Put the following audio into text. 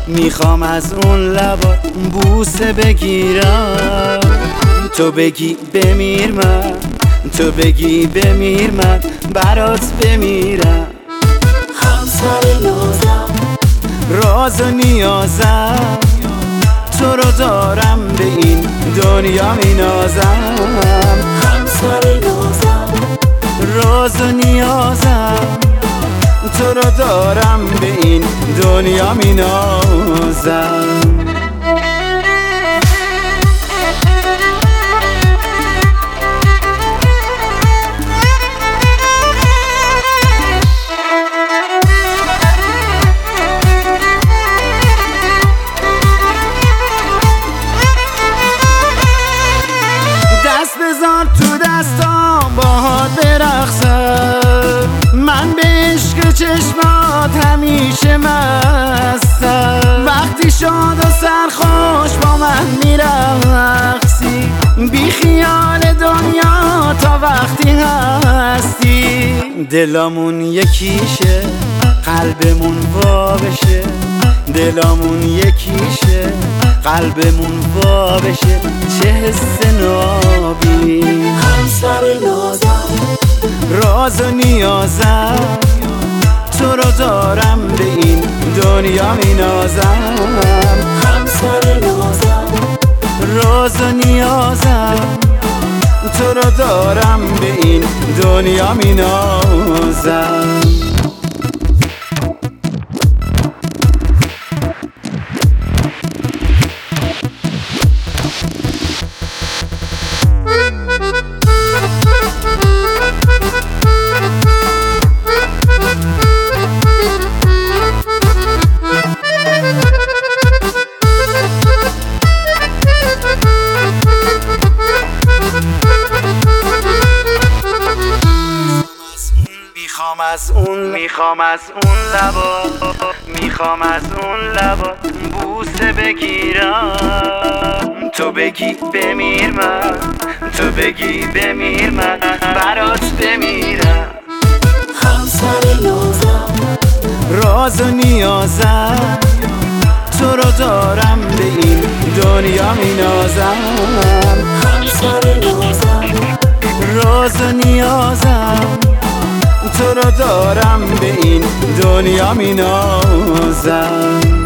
میخوام از اون لبات بوسه بگیرم، تو بگی بمیر من، تو بگی بمیر من برات بمیرم. همسر نازم، راز و نیازم، تو رو دارم به این دنیا مینازم. همسر نازم، راز و نیازم، تو رو دارم به این دنیا مینازم. دست بذار تو دستام باهات برقصم، من به عشق چشمات همیشه مستم. وقتی شاد و سرخوش با من میرقصی، بی خیال دنیا تا وقتی هستی. دلامون یکیشه، قلبمون وا بشه، دلامون یکیشه، قلبمون وا بشه. چه حس نابی، همسر نازم، راز و نیازم، تو رو دارم به این دنیا مینازم. همسر نازم، راز و نیازم، تو رو دارم به این دنیا مینازم. میخوام از اون لبا، میخوام از اون لبا بوسه بگیرم، تو بگی بمیر من، تو بگی بمیر من برات بمیرم. همسر نازم، راز و نیازم، تو رو دارم به این دنیا مینازم. همسر نازم، راز و نیازم، تو رو دارم به این دنیا مینازم.